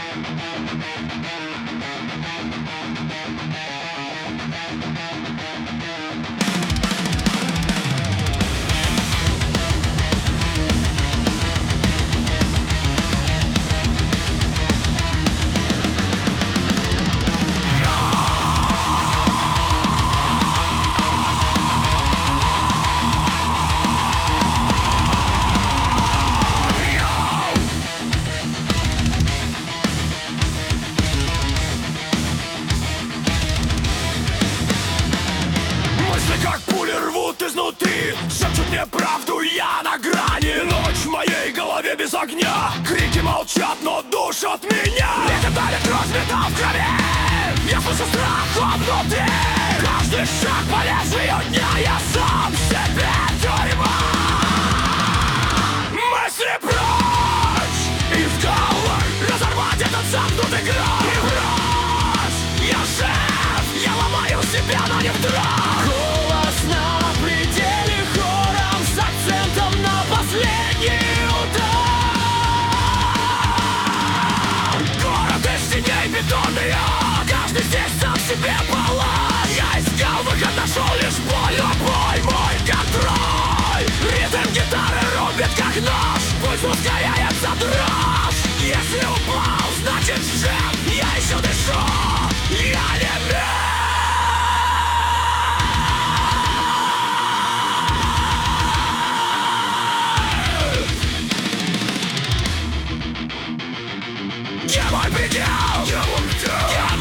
Изнутри шепчут мне правду, я на грани. Ночь в моей голове без огня. Крики молчат, но душат меня. Ветер давит кровь, металл в крови. Я слышу страх внутри. Каждый шаг по лезвию дня. Я сам себе тюрьма. Мысли прочь из головы. Разорвать этот замкнутый грань. И брось, я жив. Я ломаю себя, но не вдрать. Каждый здесь сам себе палач. Я искал выход, нашел лишь боль. Но боль мой контроль. Ритм гитары рубит как нож. Пусть ускоряется дрожь. Если упал, значит жив. Я еще дышу. Я не мертв. Где мой предел? Где мой предел?